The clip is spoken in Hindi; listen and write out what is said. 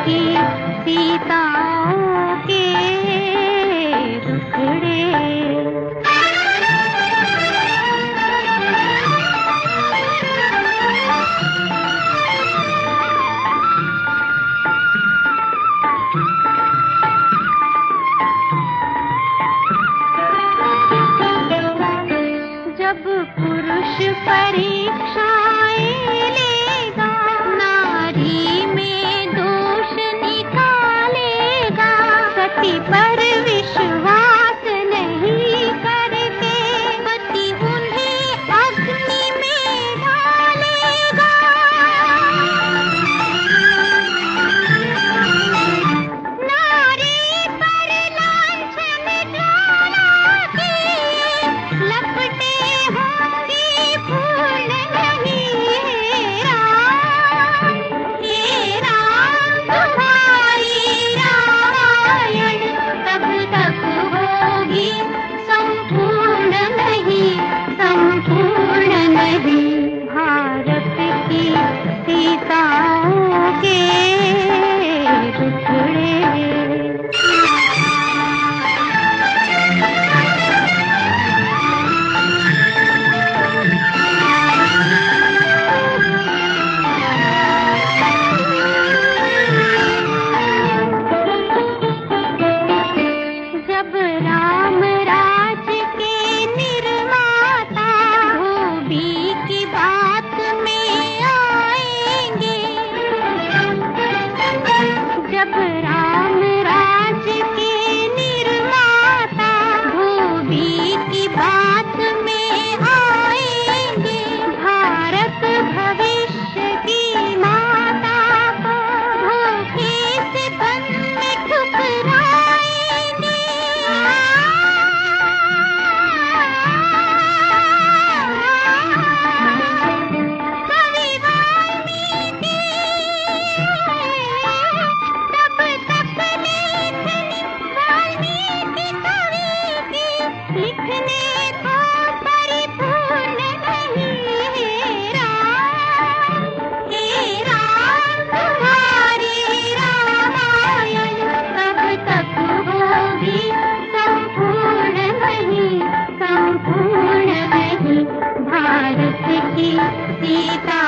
की सीताओं के दुखड़े। जब पुरुष परीक्षाएं लेगा, नारी में दोष निकालेगा। सती पर विश्वास नहीं करते, पति उन्हें अग्नि में डालेगा। नारी पर लांछन ज्वाला की लपटे होंगी पूर्ण नहीं। हे राम तुम्हारी रामायण तब तक होगी संपूर्ण नहीं, संपूर्ण नहीं। भारत की सीताओं के टुकड़े। जब राम राज के निर्माता धोबी की बात में आएंगे, जब राम राज के निर्माता धोबी की बात में आएंगे, भारत भविष्य की माता को धोखे से बन में ठुकराएंगे। कवि वाल्मीकि तब तक लेखनी, वाल्मीकि कवि की लिखने को परिपूर्ण नहीं। हे राम तुम्हारी रामायण तब तक होगी संपूर्ण नहीं, संपूर्ण नहीं। भारत की सीता